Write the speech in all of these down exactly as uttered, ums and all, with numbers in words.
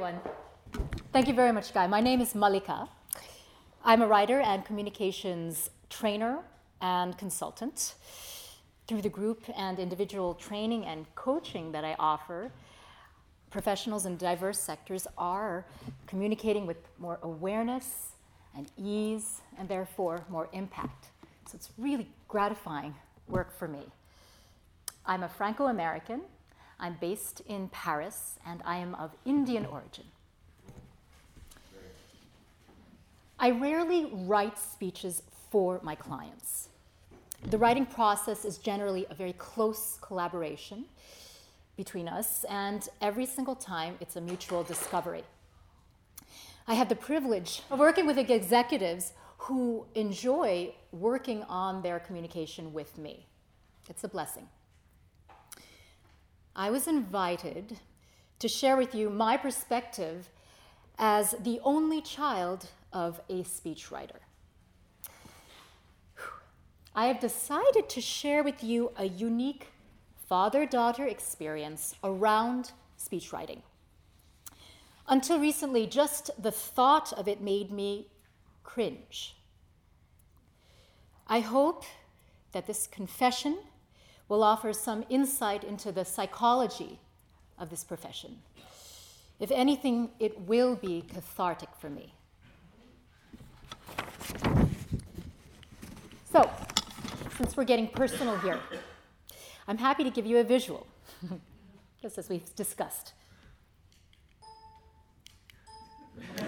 everyone. Thank you very much, Guy. My name is Malika. I'm a writer and communications trainer and consultant. Through the group and individual training and coaching that I offer, professionals in diverse sectors are communicating with more awareness and ease, and therefore more impact. So it's really gratifying work for me. I'm a Franco-American. I'm based in Paris, and I am of Indian origin. I rarely write speeches for my clients. The writing process is generally a very close collaboration between us, and every single time it's a mutual discovery. I have the privilege of working with executives who enjoy working on their communication with me. It's a blessing. I was invited to share with you my perspective as the only child of a speechwriter. I have decided to share with you a unique father-daughter experience around speechwriting. Until recently, just the thought of it made me cringe. I hope that this confession will offer some insight into the psychology of this profession. If anything, it will be cathartic for me. So, since we're getting personal here, I'm happy to give you a visual, just as we've discussed. The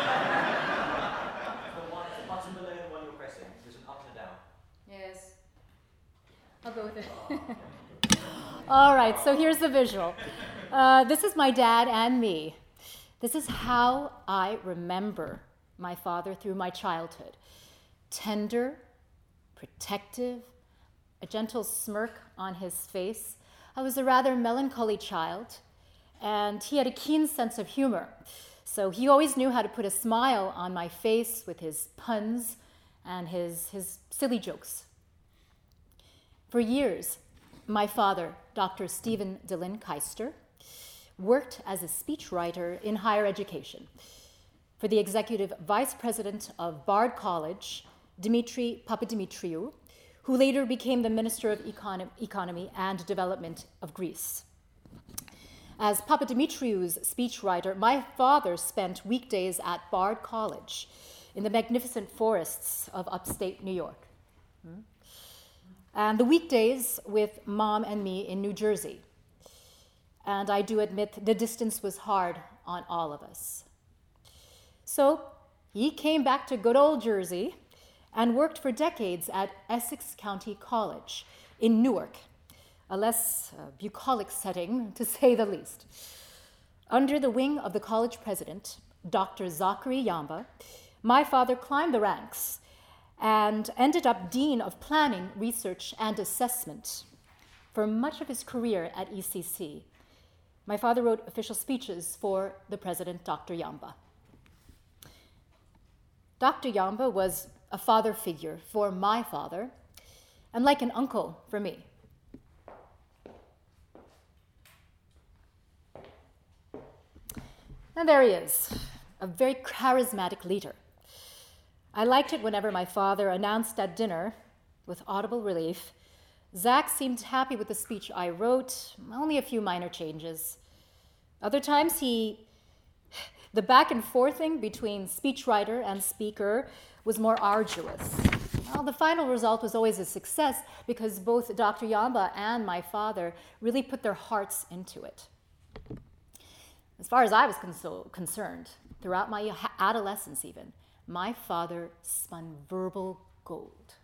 button below the one you're pressing, there's an up and a down. Yes. I'll go with it. All right, so here's the visual. Uh, this is my dad and me. This is how I remember my father through my childhood. Tender, protective, a gentle smirk on his face. I was a rather melancholy child, and he had a keen sense of humor. So he always knew how to put a smile on my face with his puns and his, his silly jokes. For years, my father, Doctor Stephen Dillon Keister, worked as a speechwriter in higher education for the executive vice president of Bard College, Dimitri Papadimitriou, who later became the Minister of Econ- Economy and Development of Greece. As Papadimitriou's speechwriter, my father spent weekdays at Bard College in the magnificent forests of upstate New York. Hmm? And the weekdays with Mom and me in New Jersey. And I do admit the distance was hard on all of us. So he came back to good old Jersey and worked for decades at Essex County College in Newark, a less uh, bucolic setting, to say the least. Under the wing of the college president, Doctor Zachary Yamba, my father climbed the ranks and ended up Dean of Planning, Research, and Assessment. For much of his career at E C C, my father wrote official speeches for the president, Doctor Yamba. Doctor Yamba was a father figure for my father, and like an uncle for me. And there he is, a very charismatic leader. I liked it whenever my father announced at dinner, with audible relief, Zach seemed happy with the speech I wrote, only a few minor changes. Other times he, the back and forthing between speechwriter and speaker was more arduous. Well, the final result was always a success because both Doctor Yamba and my father really put their hearts into it. As far as I was consol- concerned, throughout my adolescence even, my father spun verbal gold.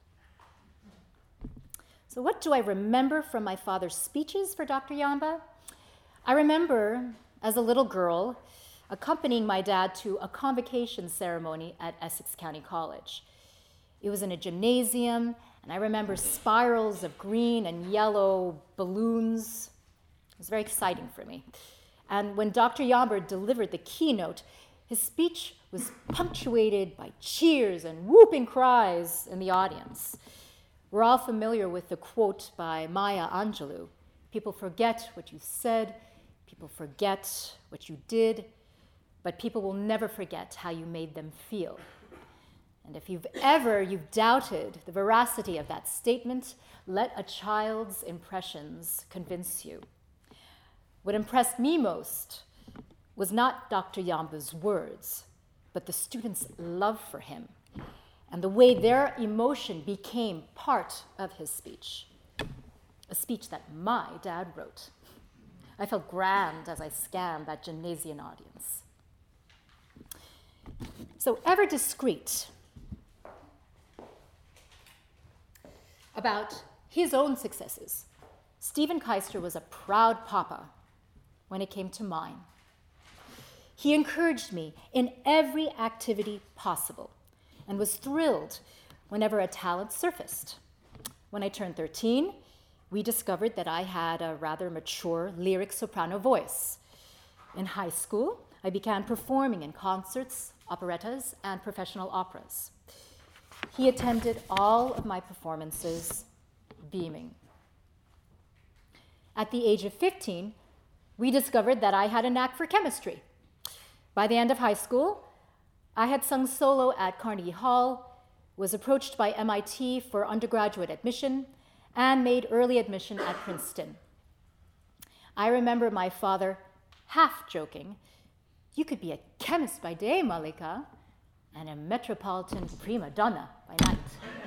So what do I remember from my father's speeches for Doctor Yamba? I remember, as a little girl, accompanying my dad to a convocation ceremony at Essex County College. It was in a gymnasium, and I remember spirals of green and yellow balloons. It was very exciting for me. And when Doctor Yamba delivered the keynote, his speech was punctuated by cheers and whooping cries in the audience. We're all familiar with the quote by Maya Angelou, "People forget what you said, people forget what you did, but people will never forget how you made them feel. And if you've ever you've doubted the veracity of that statement, let a child's impressions convince you. What impressed me most was not Doctor Yamba's words, but the students' love for him and the way their emotion became part of his speech, a speech that my dad wrote. I felt grand as I scanned that gymnasium audience. So ever discreet about his own successes, Stephen Keister was a proud papa when it came to mine. He encouraged me in every activity possible and was thrilled whenever a talent surfaced. When I turned thirteen, we discovered that I had a rather mature lyric soprano voice. In high school, I began performing in concerts, operettas, and professional operas. He attended all of my performances, beaming. At the age of fifteen, we discovered that I had a knack for chemistry. By the end of high school, I had sung solo at Carnegie Hall, was approached by M I T for undergraduate admission, and made early admission at Princeton. I remember my father half joking, "You could be a chemist by day, Malika, and a metropolitan prima donna by night."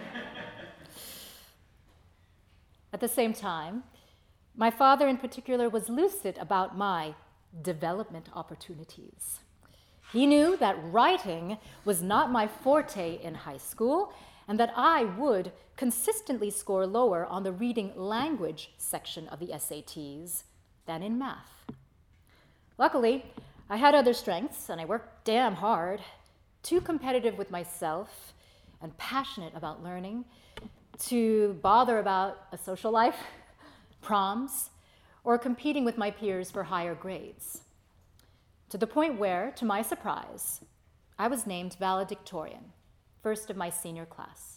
At the same time, my father in particular was lucid about my development opportunities. He knew that writing was not my forte in high school and that I would consistently score lower on the reading language section of the S A Ts than in math. Luckily, I had other strengths and I worked damn hard, too competitive with myself and passionate about learning to bother about a social life, proms, or competing with my peers for higher grades. To the point where, to my surprise, I was named valedictorian, first of my senior class.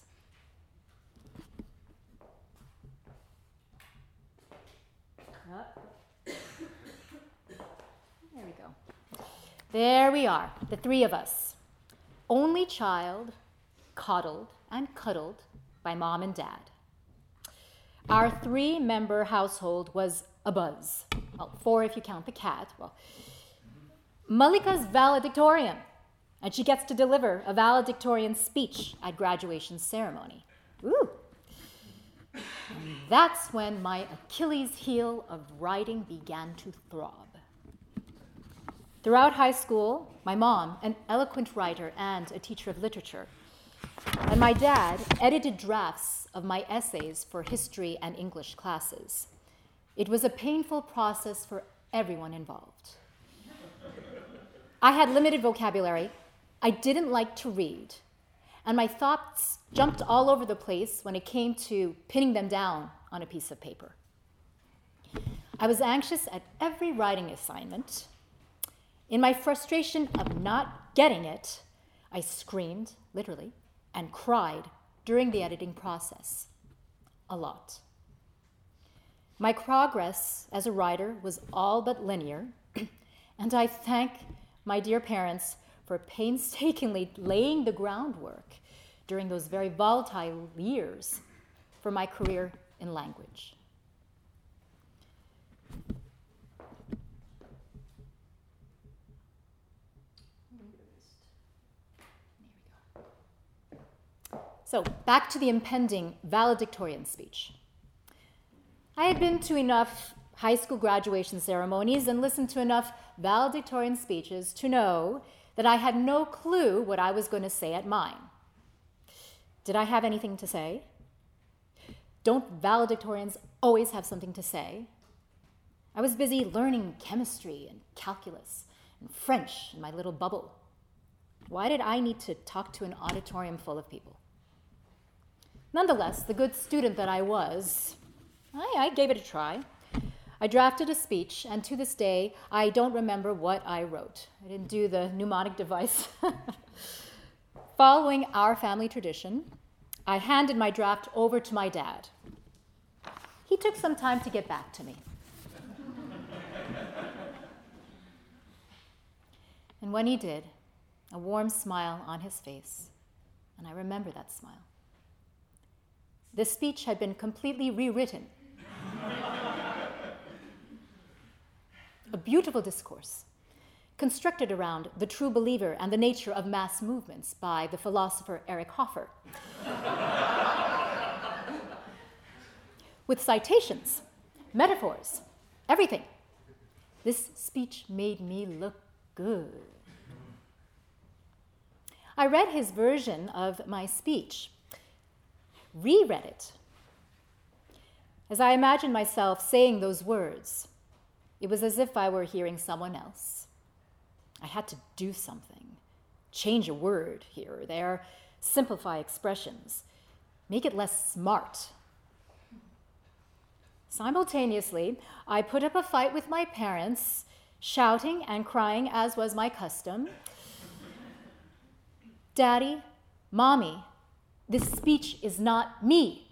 Uh, there we go. There we are, the three of us. Only child, coddled and cuddled by mom and dad. Our three-member household was abuzz. Well, four if you count the cat. Well, Malika's valedictorian, and she gets to deliver a valedictorian speech at graduation ceremony. Ooh. And that's when my Achilles heel of writing began to throb. Throughout high school, my mom, an eloquent writer and a teacher of literature, and my dad edited drafts of my essays for history and English classes. It was a painful process for everyone involved. I had limited vocabulary, I didn't like to read, and my thoughts jumped all over the place when it came to pinning them down on a piece of paper. I was anxious at every writing assignment. In my frustration of not getting it, I screamed, literally, and cried during the editing process. A lot. My progress as a writer was all but linear, and I thank my dear parents for painstakingly laying the groundwork during those very volatile years for my career in language. So back to the impending valedictorian speech. I had been to enough high school graduation ceremonies and listened to enough valedictorian speeches to know that I had no clue what I was going to say at mine. Did I have anything to say? Don't valedictorians always have something to say? I was busy learning chemistry and calculus and French in my little bubble. Why did I need to talk to an auditorium full of people? Nonetheless, the good student that I was, I, I gave it a try. I drafted a speech, and to this day, I don't remember what I wrote. I didn't do the mnemonic device. Following our family tradition, I handed my draft over to my dad. He took some time to get back to me. And when he did, a warm smile on his face, and I remember that smile. The speech had been completely rewritten. A beautiful discourse, constructed around the true believer and the nature of mass movements by the philosopher Eric Hoffer. With citations, metaphors, everything. This speech made me look good. I read his version of my speech, reread it. As I imagined myself saying those words, it was as if I were hearing someone else. I had to do something, change a word here or there, simplify expressions, make it less smart. Simultaneously, I put up a fight with my parents, shouting and crying as was my custom. Daddy, Mommy, this speech is not me.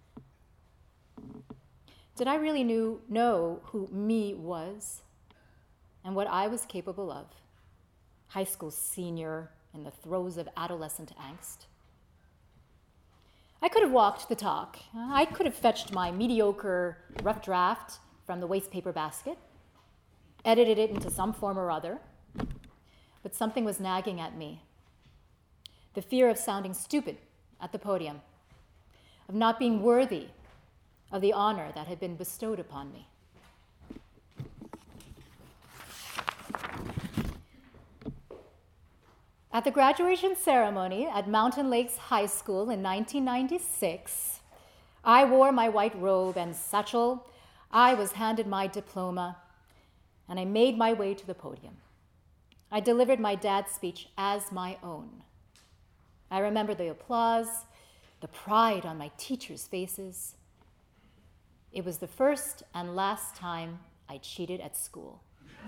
Did I really knew, know who me was and what I was capable of? High school senior in the throes of adolescent angst. I could have walked the talk. I could have fetched my mediocre rough draft from the waste paper basket, edited it into some form or other, but something was nagging at me. The fear of sounding stupid at the podium, of not being worthy of the honor that had been bestowed upon me. At the graduation ceremony at Mountain Lakes High School in nineteen ninety-six, I wore my white robe and satchel, I was handed my diploma, and I made my way to the podium. I delivered my dad's speech as my own. I remember the applause, the pride on my teachers' faces. It was the first and last time I cheated at school.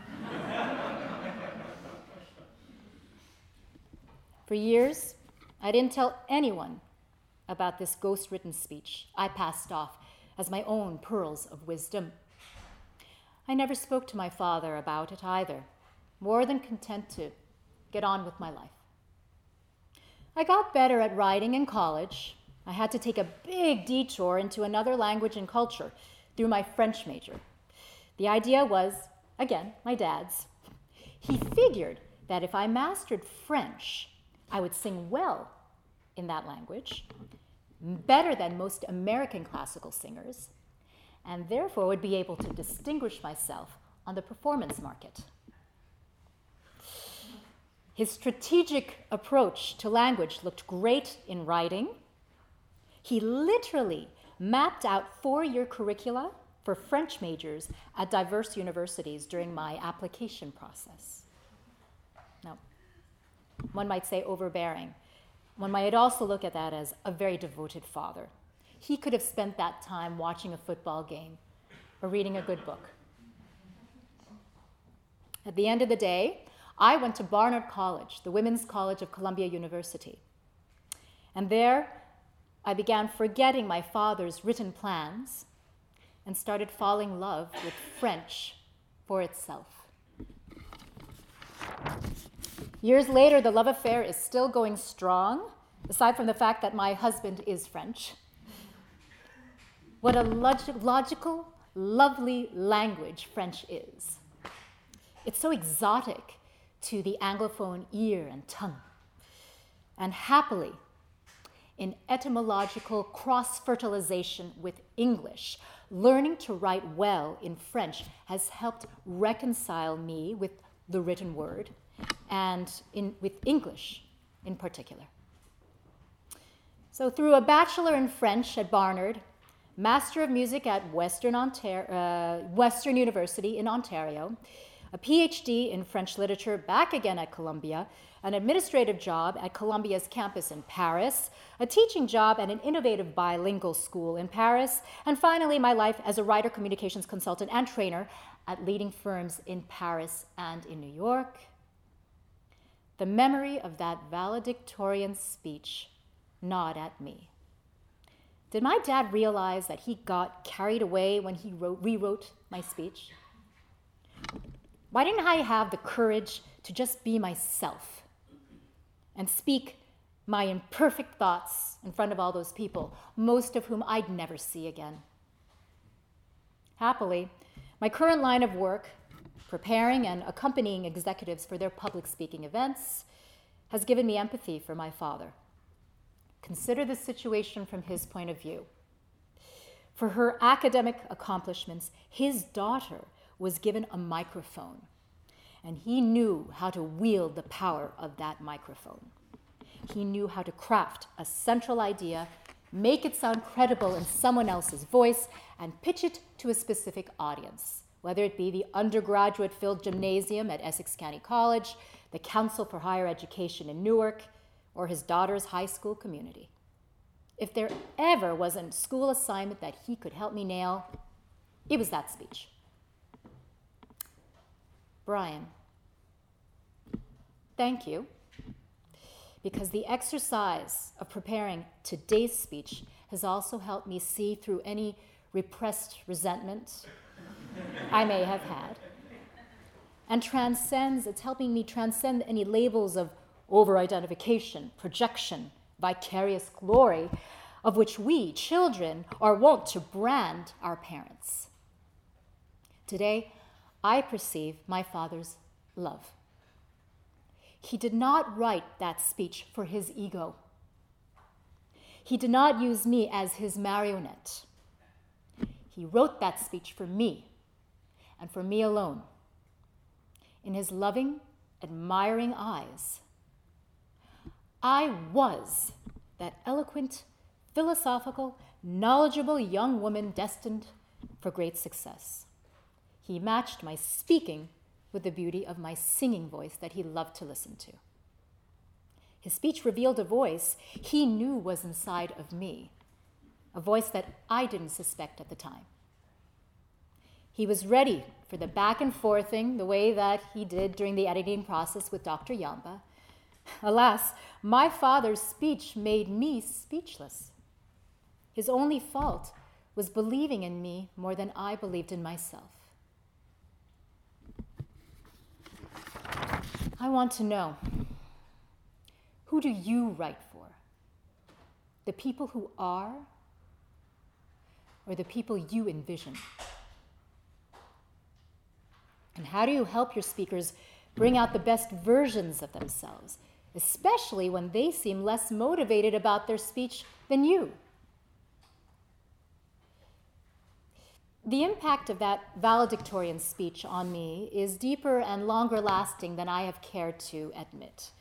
For years, I didn't tell anyone about this ghost-written speech I passed off as my own pearls of wisdom. I never spoke to my father about it either, more than content to get on with my life. I got better at writing in college. I had to take a big detour into another language and culture through my French major. The idea was, again, my dad's. He figured that if I mastered French, I would sing well in that language, better than most American classical singers, and therefore would be able to distinguish myself on the performance market. His strategic approach to language looked great in writing. He literally mapped out four-year curricula for French majors at diverse universities during my application process. Now, one might say overbearing. One might also look at that as a very devoted father. He could have spent that time watching a football game or reading a good book. At the end of the day, I went to Barnard College, the Women's College of Columbia University. And there, I began forgetting my father's written plans and started falling in love with French for itself. Years later, the love affair is still going strong, aside from the fact that my husband is French. What a log- logical, lovely language French is. It's so exotic to the Anglophone ear and tongue. And happily, in etymological cross-fertilization with English, learning to write well in French has helped reconcile me with the written word, and in, with English in particular. So through a bachelor in French at Barnard, Master of Music at Western, Ontario, uh, Western University in Ontario, a P H D in French literature back again at Columbia, an administrative job at Columbia's campus in Paris, a teaching job at an innovative bilingual school in Paris, and finally my life as a writer, communications consultant, and trainer at leading firms in Paris and in New York. The memory of that valedictorian speech gnawed at me. Did my dad realize that he got carried away when he wrote, rewrote my speech? Why didn't I have the courage to just be myself and speak my imperfect thoughts in front of all those people, most of whom I'd never see again. Happily, my current line of work, preparing and accompanying executives for their public speaking events, has given me empathy for my father. Consider the situation from his point of view. For her academic accomplishments, his daughter was given a microphone, and he knew how to wield the power of that microphone. He knew how to craft a central idea, make it sound credible in someone else's voice, and pitch it to a specific audience, whether it be the undergraduate-filled gymnasium at Essex County College, the Council for Higher Education in Newark, or his daughter's high school community. If there ever was a school assignment that he could help me nail, it was that speech. Brian, thank you, because the exercise of preparing today's speech has also helped me see through any repressed resentment I may have had, and transcends, it's helping me transcend any labels of over-identification, projection, vicarious glory, of which we, children, are wont to brand our parents. Today, I perceive my father's love. He did not write that speech for his ego. He did not use me as his marionette. He wrote that speech for me, and for me alone. In his loving, admiring eyes, I was that eloquent, philosophical, knowledgeable young woman destined for great success. He matched my speaking with the beauty of my singing voice that he loved to listen to. His speech revealed a voice he knew was inside of me, a voice that I didn't suspect at the time. He was ready for the back and forthing the way that he did during the editing process with Doctor Yamba. Alas, my father's speech made me speechless. His only fault was believing in me more than I believed in myself. I want to know, who do you write for? The people who are, or the people you envision? And how do you help your speakers bring out the best versions of themselves, especially when they seem less motivated about their speech than you? The impact of that valedictorian speech on me is deeper and longer lasting than I have cared to admit.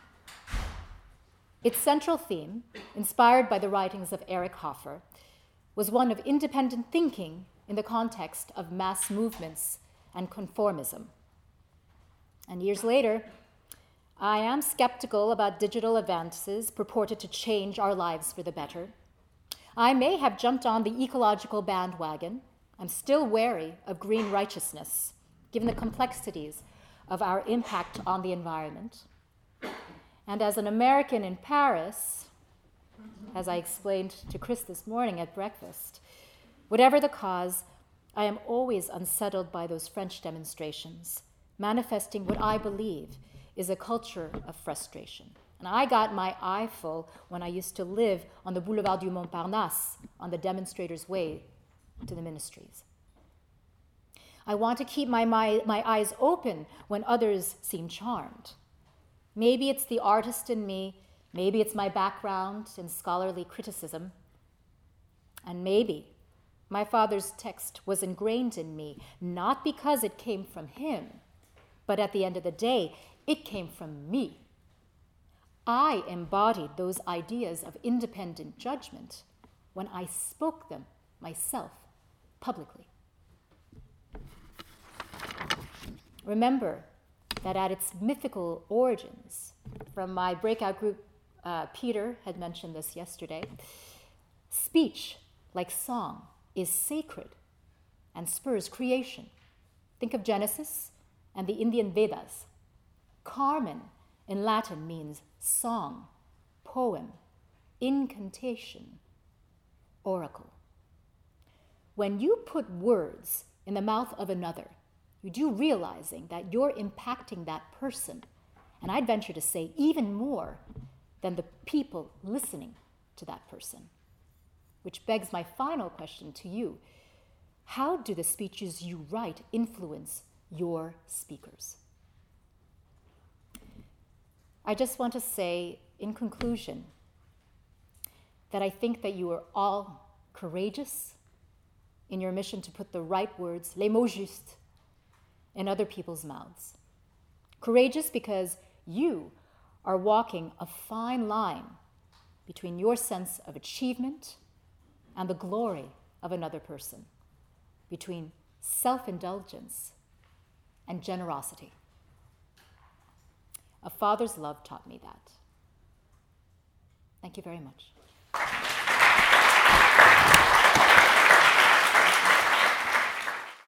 Its central theme, inspired by the writings of Eric Hoffer, was one of independent thinking in the context of mass movements and conformism. And years later, I am skeptical about digital advances purported to change our lives for the better. I may have jumped on the ecological bandwagon. I'm still wary of green righteousness, given the complexities of our impact on the environment. And as an American in Paris, as I explained to Chris this morning at breakfast, whatever the cause, I am always unsettled by those French demonstrations, manifesting what I believe is a culture of frustration. And I got my eye full when I used to live on the Boulevard du Montparnasse, on the demonstrators' way to the ministries. I want to keep my, my, my eyes open when others seem charmed. Maybe it's the artist in me, maybe it's my background in scholarly criticism, and maybe my father's text was ingrained in me, not because it came from him, but at the end of the day, it came from me. I embodied those ideas of independent judgment when I spoke them myself publicly. Remember that at its mythical origins, from my breakout group, uh, Peter had mentioned this yesterday, speech, like song, is sacred and spurs creation. Think of Genesis and the Indian Vedas. Carmen in Latin means song, poem, incantation, oracle. When you put words in the mouth of another, you do realizing that you're impacting that person, and I'd venture to say even more than the people listening to that person. Which begs my final question to you. How do the speeches you write influence your speakers? I just want to say, in conclusion, that I think that you are all courageous in your mission to put the right words, les mots justes, in other people's mouths. Courageous because you are walking a fine line between your sense of achievement and the glory of another person, between self-indulgence and generosity. A father's love taught me that. Thank you very much.